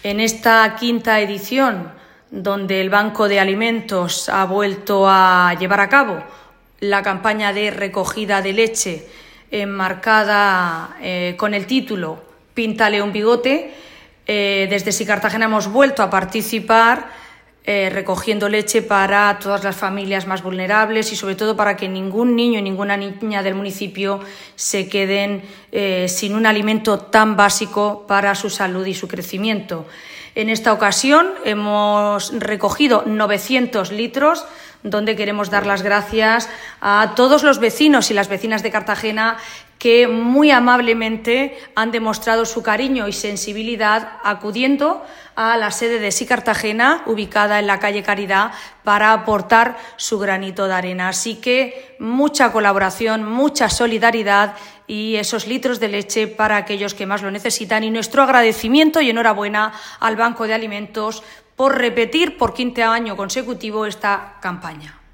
En esta quinta edición, donde el Banco de Alimentos ha vuelto a llevar a cabo la campaña de recogida de leche enmarcada con el título Píntale un bigote, desde Sí Cartagena hemos vuelto a participar recogiendo leche para todas las familias más vulnerables y sobre todo para que ningún niño y ninguna niña del municipio se queden sin un alimento tan básico para su salud y su crecimiento. En esta ocasión hemos recogido 900 litros, donde queremos dar las gracias a todos los vecinos y las vecinas de Cartagena que muy amablemente han demostrado su cariño y sensibilidad acudiendo a la sede de Sí Cartagena, ubicada en la calle Caridad, para aportar su granito de arena. Así que mucha colaboración, mucha solidaridad y esos litros de leche para aquellos que más lo necesitan. Y nuestro agradecimiento y enhorabuena al Banco de Alimentos por repetir por quinto año consecutivo esta campaña.